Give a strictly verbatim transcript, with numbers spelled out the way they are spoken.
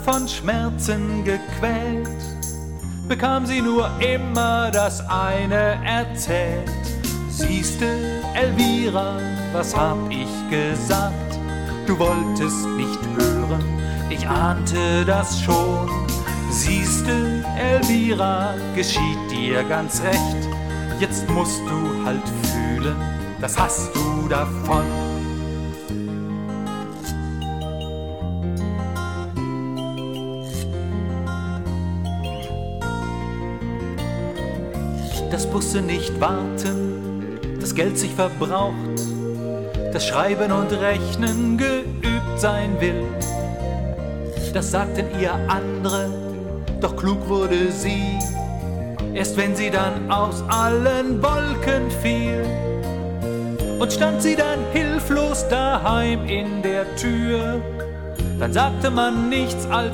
von Schmerzen gequält, bekam sie nur immer das eine erzählt. Siehste, Elvira, was hab ich gesagt? Du wolltest nicht hören, ich ahnte das schon. Siehste, Elvira, geschieht dir ganz recht. Jetzt musst du halt fühlen, das hast du davon. Das Busse nicht warten, das Geld sich verbraucht, das Schreiben und Rechnen geübt sein will. Das sagten ihr andere, doch klug wurde sie, erst wenn sie dann aus allen Wolken fiel. Und stand sie dann hilflos daheim in der Tür, dann sagte man nichts als